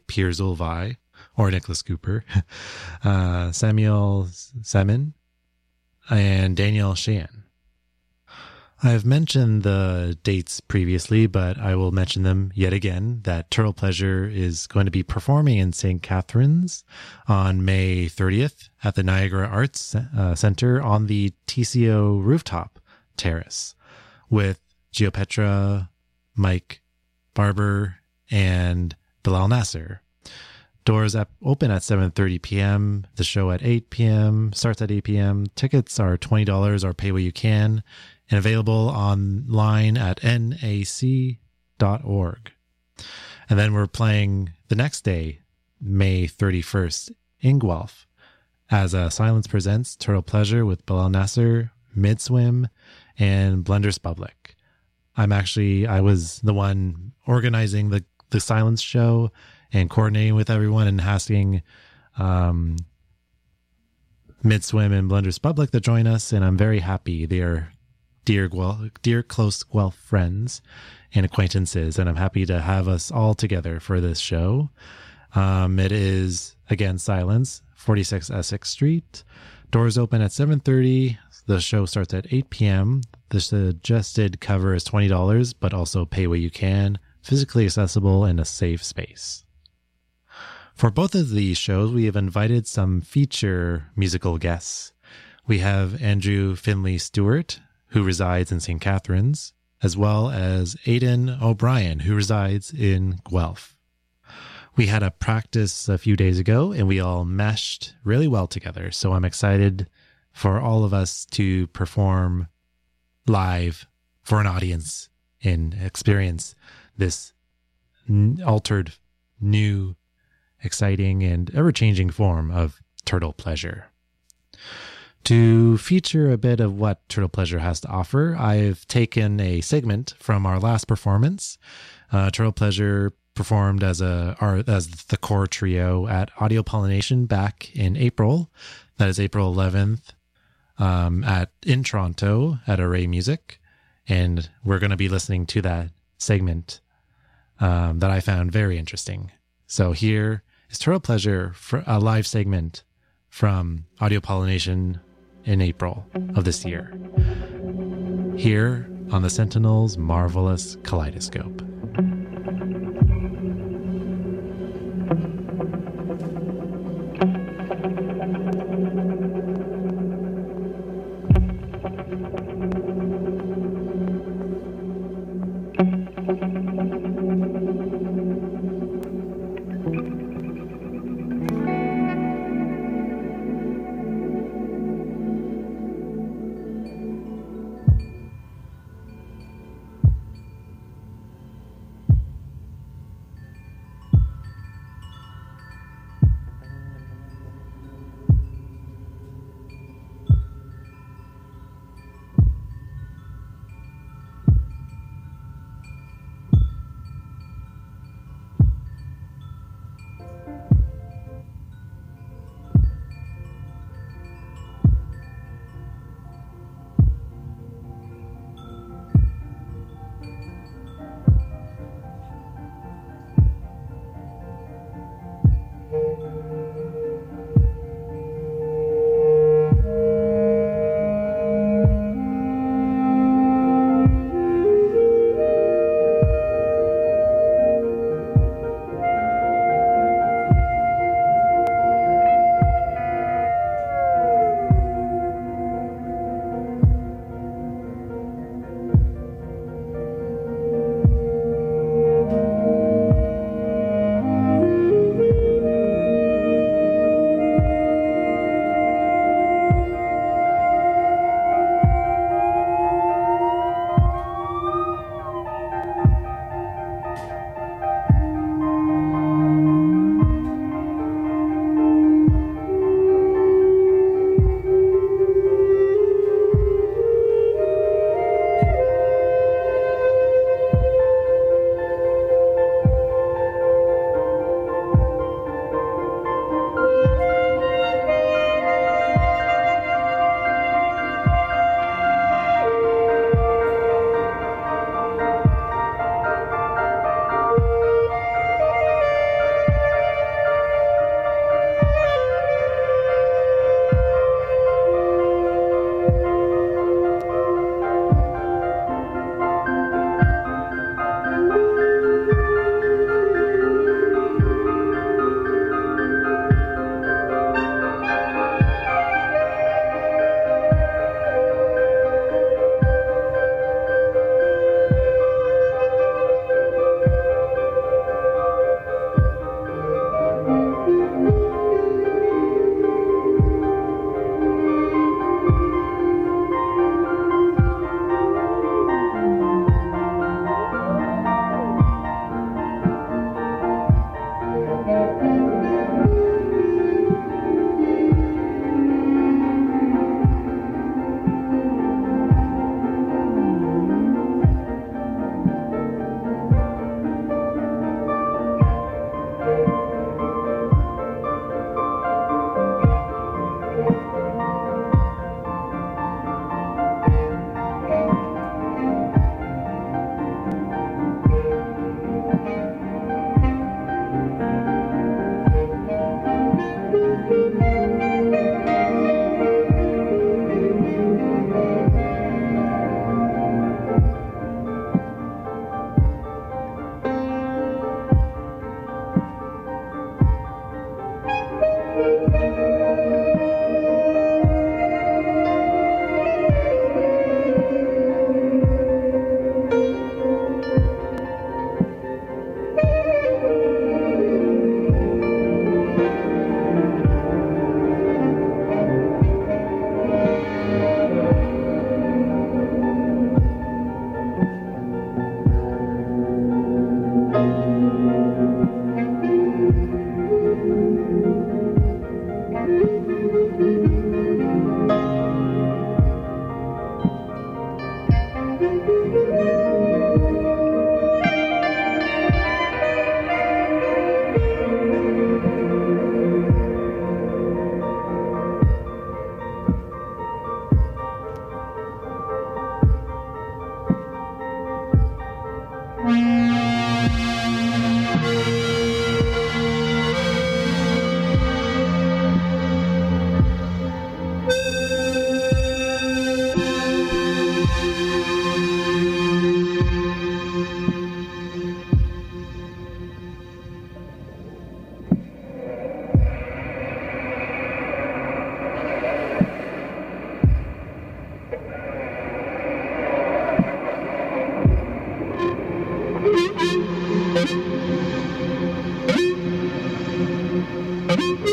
Piers Ulvai, or Nicholas Cooper, Samuel Semin, and Danielle Sheehan. I've mentioned the dates previously, but I will mention them yet again, that Turtle Pleasure is going to be performing in St. Catharines on May 30th at the Niagara Arts Center on the TCO rooftop terrace with Geopetra, Mike Barber, and Bilal Nasser. Doors open at 7:30 p.m. The show at 8 p.m. starts at 8 p.m. Tickets are $20 or pay what you can, and available online at nac.org. And then we're playing the next day, May 31st, in Guelph, as Silence presents Turtle Pleasure with Bilal Nasser, Midswim, and Blenders Public. I was the one organizing the Silence show and coordinating with everyone and asking Midswim and Blenders Public to join us, and I'm very happy. They are dear close Guelph friends and acquaintances, and I'm happy to have us all together for this show. It is, again, Silence, 46 Essex Street. Doors open at 7:30. The show starts at 8 p.m. The suggested cover is $20, but also pay what you can, physically accessible, and a safe space. For both of these shows, we have invited some feature musical guests. We have Andrew Finley Stewart, who resides in St. Catharines, as well as Aidan O'Brien, who resides in Guelph. We had a practice a few days ago, and we all meshed really well together. So I'm excited for all of us to perform live for an audience and experience this altered, new, exciting, and ever-changing form of Turtle Pleasure. To feature a bit of what Turtle Pleasure has to offer, I've taken a segment from our last performance. Turtle Pleasure performed as the core trio at Audio Pollination back in April. That is April 11th in Toronto at Array Music. And we're going to be listening to that segment that I found very interesting. So here is Turtle Pleasure, for a live segment from Audio Pollination in April of this year, here on the Sentinel's Marvelous Kaleidoscope.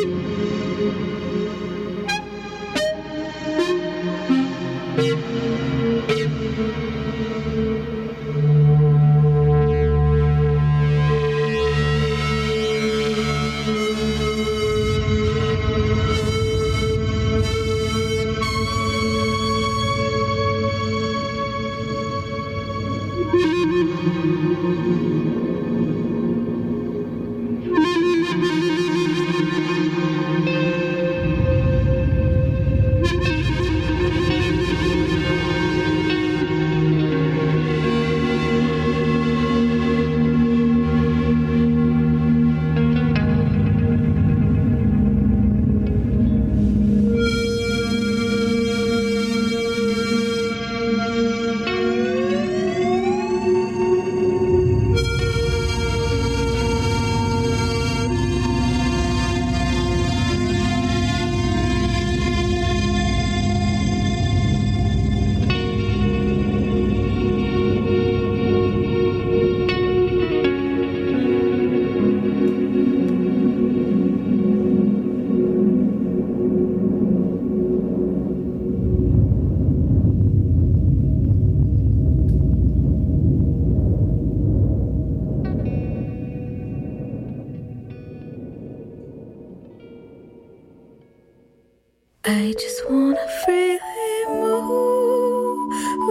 I just wanna freely move.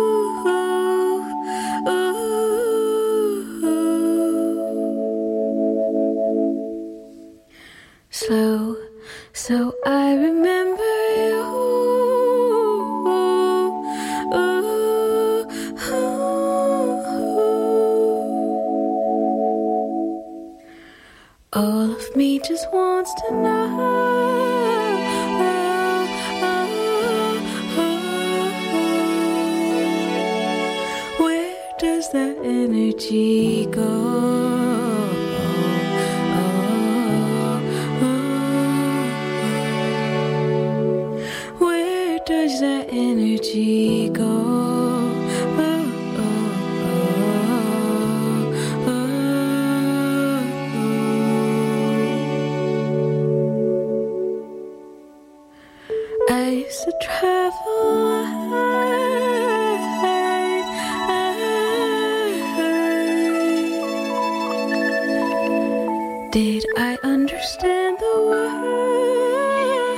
Slow, so I remember you. All of me just wants to know. Does that energy go? Where does that energy go? I used to travel. Did I understand the word?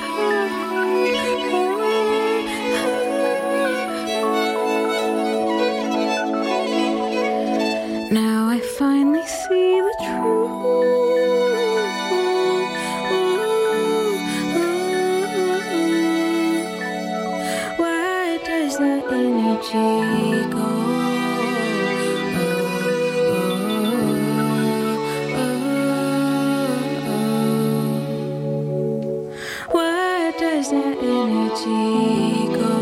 Now I finally see the truth. Where does that energy go? Does that energy go?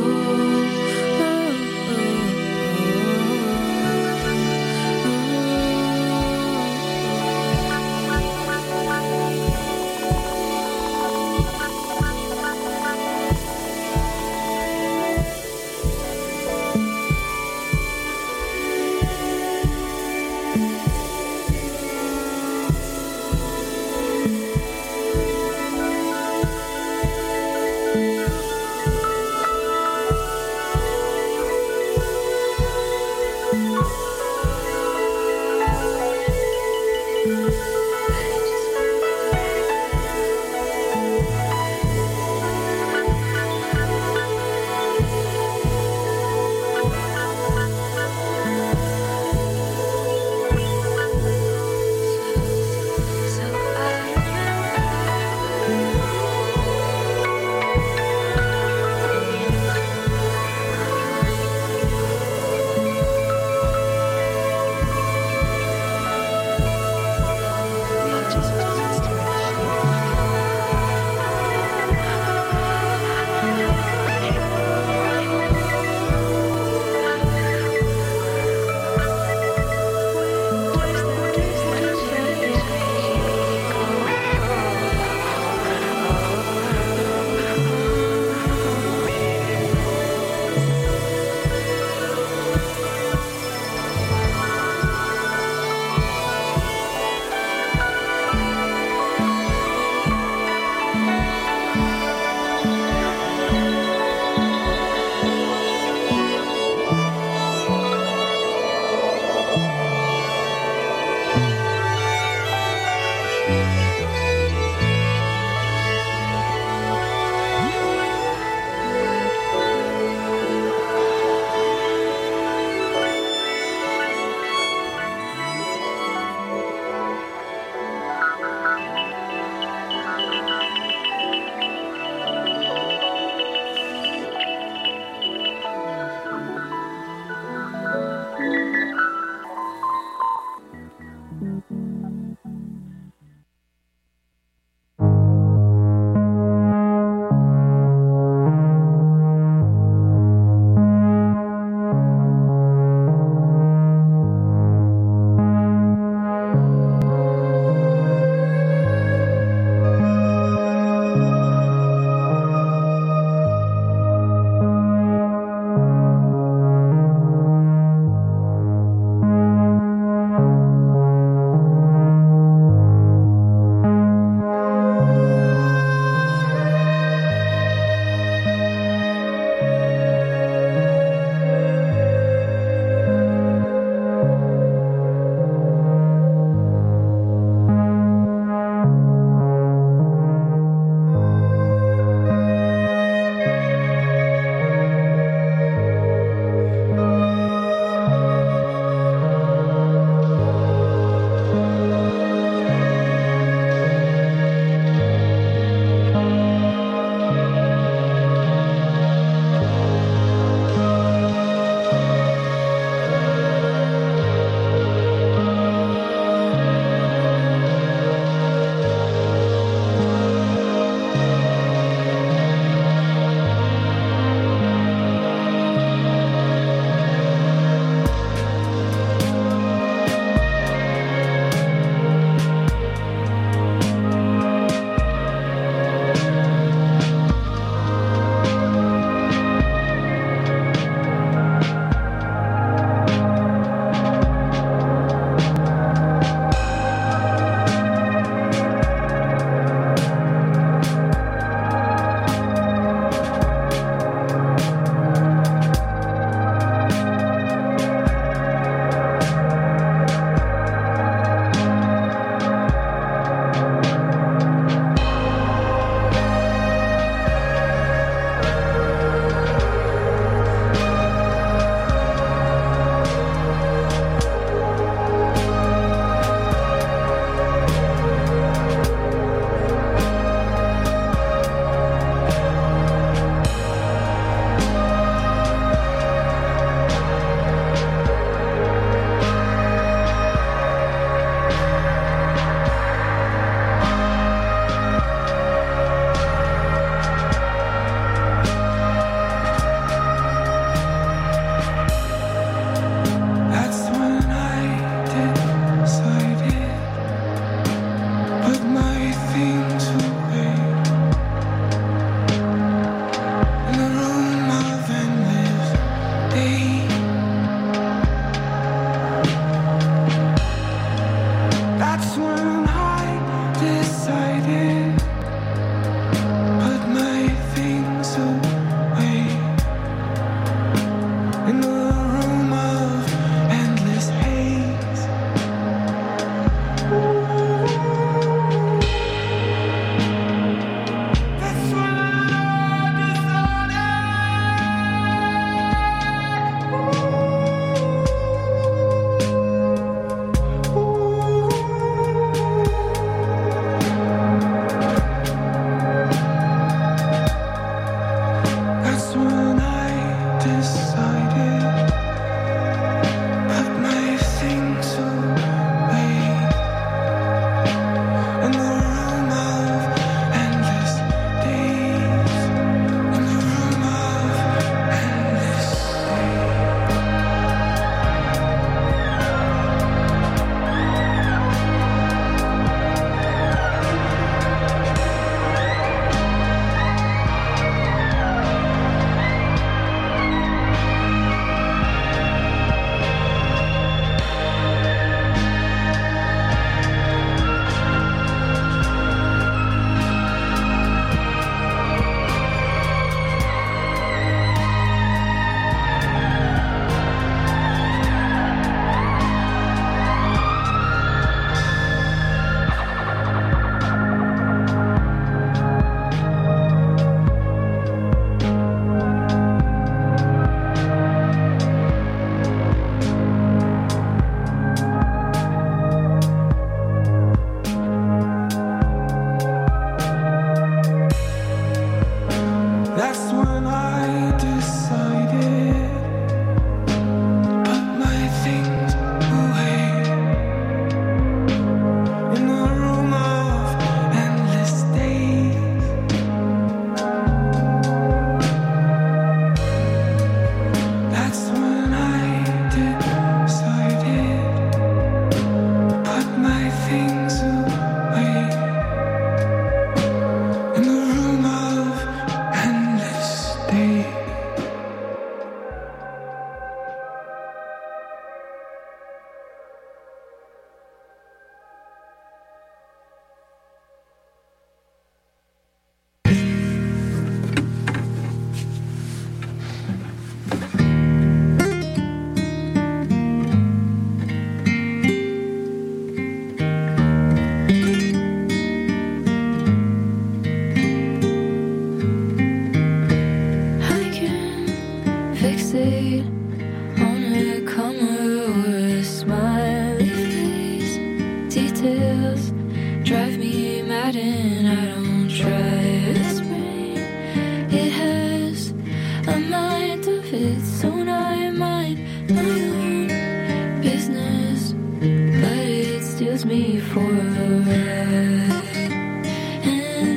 and I don't try its brain. It has a mind of its own. I mind my own business, but it steals me for a ride. And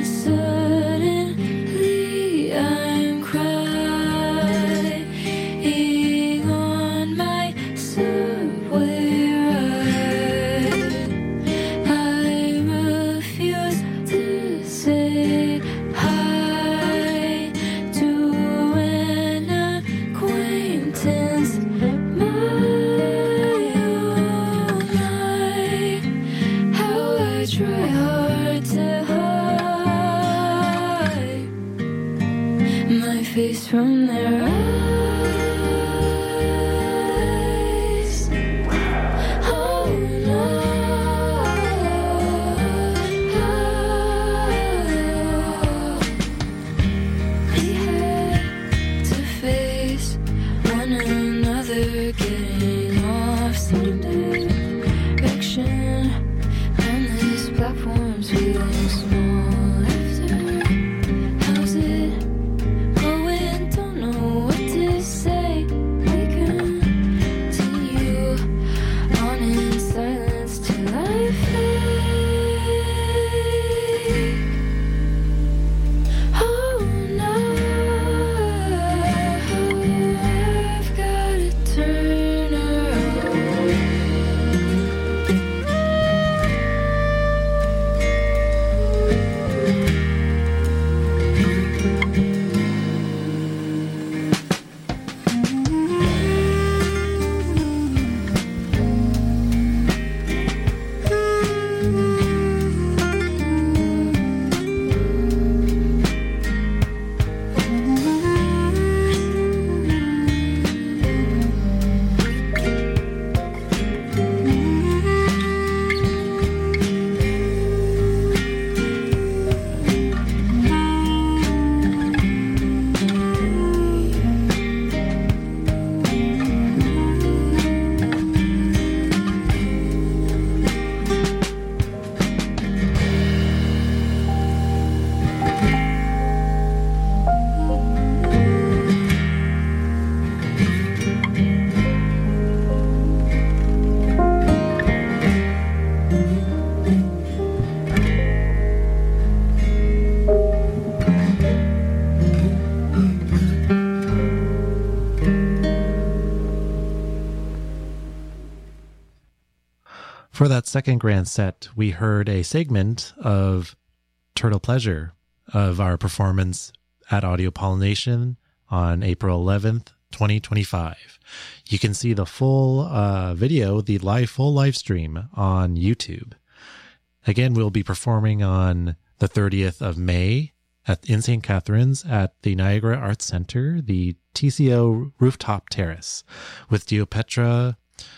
suddenly I'm crying on my subway ride. I refuse to say hi to an acquaintance. How I try hard to hide my face from their eyes. Oh no, we had to face one another, getting off some direction. Endless platforms feeling small after. How's it going? Don't know what to say. We continue on in silence till I fade. Oh no, I've gotta turn around. For that second grand set, we heard a segment of Turtle Pleasure of our performance at Audio Pollination on April 11th, 2025. You can see the full video, the full live stream on YouTube. Again, we'll be performing on the 30th of May in St. Catharines at the Niagara Arts Center, the TCO Rooftop Terrace, with Dio Petra,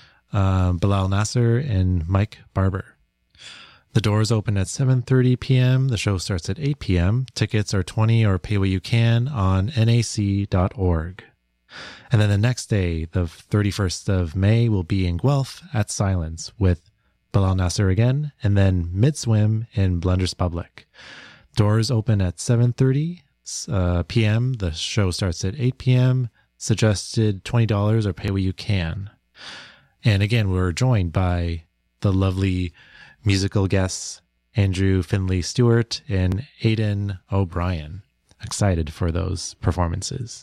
Bilal Nasser, and Mike Barber. The doors open at 7:30 p.m. The show starts at 8 p.m. Tickets are $20 or pay what you can on nac.org. And then the next day, the 31st of May, will be in Guelph at Silence with Bilal Nasser again, and then Mid-Swim in Blunders Public. Doors open at 7:30 p.m. The show starts at 8 p.m. Suggested $20 or pay what you can. And again, we're joined by the lovely musical guests, Andrew Finley Stewart and Aidan O'Brien. Excited for those performances.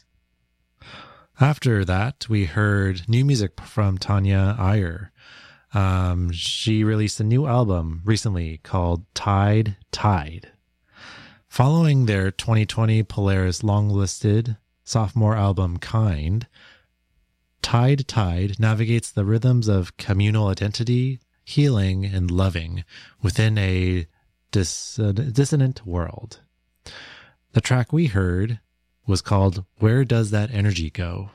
After that, we heard new music from Tanya Iyer. She released a new album recently called Tide Tide. Following their 2020 Polaris long-listed sophomore album Kind, Tide Tide navigates the rhythms of communal identity, healing, and loving within a dissonant world. The track we heard was called Where Does That Energy Go?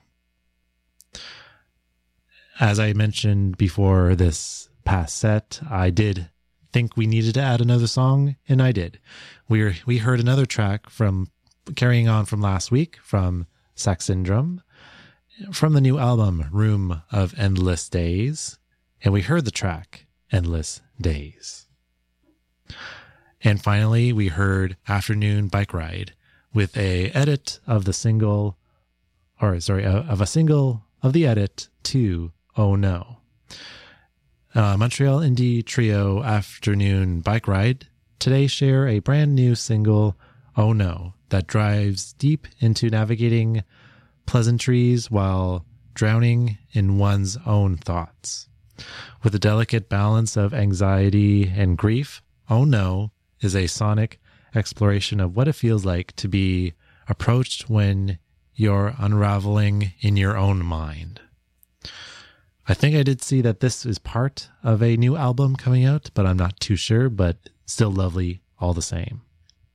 As I mentioned before this past set, I did think we needed to add another song, and I did. We heard another track from carrying on from last week from Sex Syndrome, from the new album Room of Endless Days, and we heard the track Endless Days. And finally, we heard Afternoon Bike Ride with a edit of the single, of a single of the edit to Oh No. Montreal indie trio Afternoon Bike Ride today share a brand new single, Oh No, that drives deep into navigating pleasantries while drowning in one's own thoughts. With a delicate balance of anxiety and grief, Oh No is a sonic exploration of what it feels like to be approached when you're unraveling in your own mind. I think I did see that this is part of a new album coming out, but I'm not too sure, but still lovely all the same.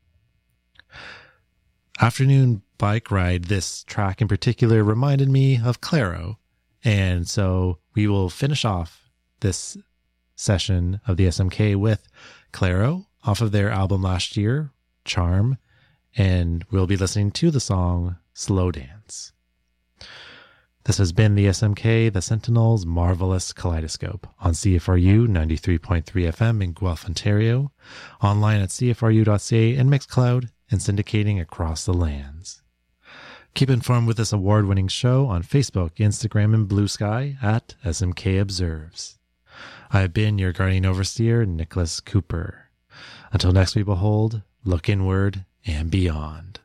Afternoon Bike Ride, this track in particular reminded me of Clairo, and so we will finish off this session of the SMK with Clairo off of their album last year, Charm, and we'll be listening to the song Slow Dance. This has been the SMK, the Sentinel's Marvelous Kaleidoscope on CFRU 93.3 FM in Guelph, Ontario, online at cfru.ca and Mixcloud, and syndicating across the lands. Keep informed with this award-winning show on Facebook, Instagram, and Blue Sky at SMK Observes. I have been your guardian overseer, Nicholas Cooper. Until next we behold, look inward and beyond.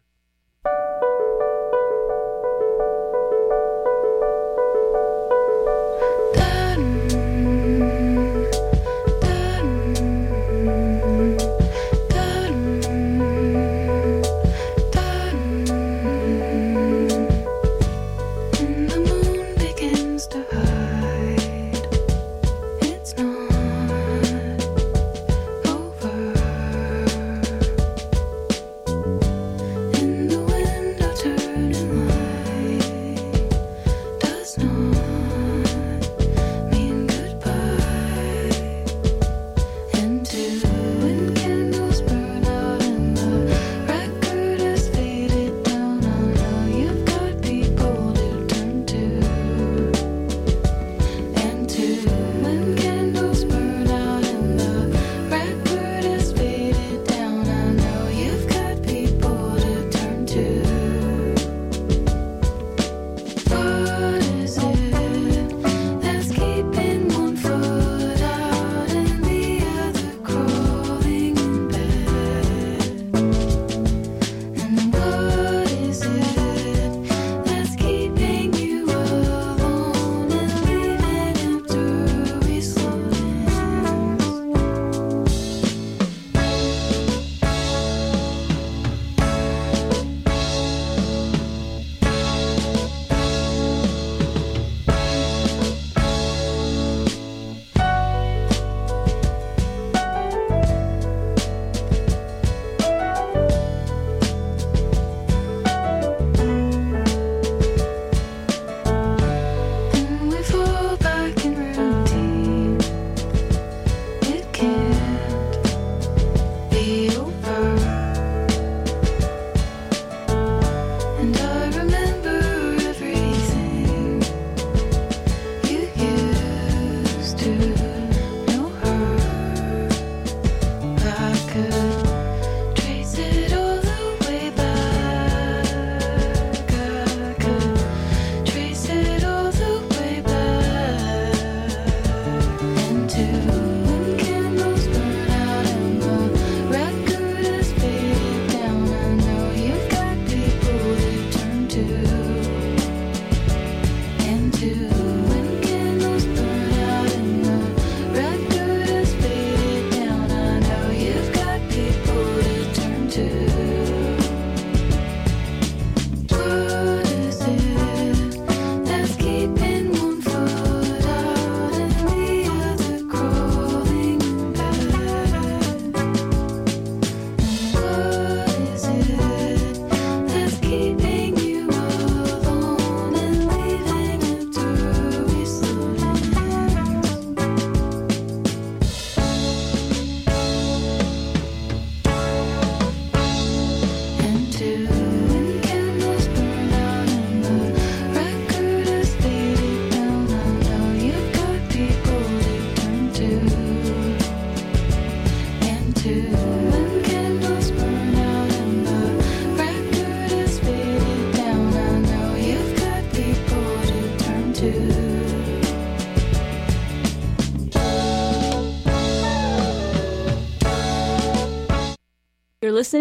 listening.